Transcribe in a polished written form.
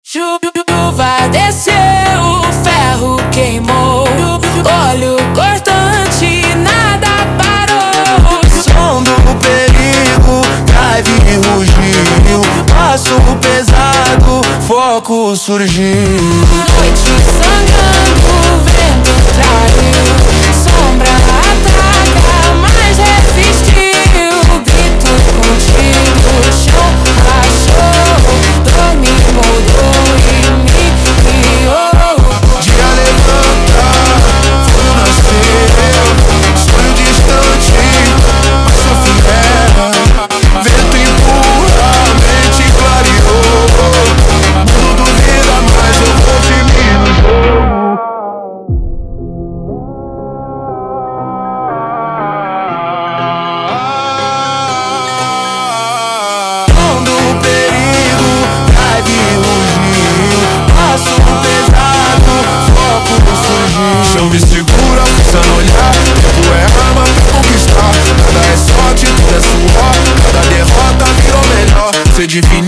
Chuva desceu, o ferro queimou, óleo cortante, nada parou. Som do perigo, drive rugiu, passo pesado, foco surgiu. Noite sangrando, vento traiu, sombra ataca, mas resistiu. Grito contigo, chão rachou, dor me moldou e me criou. Dia levantar, fogo nasceu, sonho distante, mas sou fiel. Vento empurra, mente clareou. Mundo duvida, mas eu vou de mim no jogo. Som do perigo, drive rugiu, passo pesado, foco surgiu. Chão me segura, força no olhar, tempo é arma pra conquistar. Nada é sorte, tudo é suor, cada derrota virou melhor. Ser difícil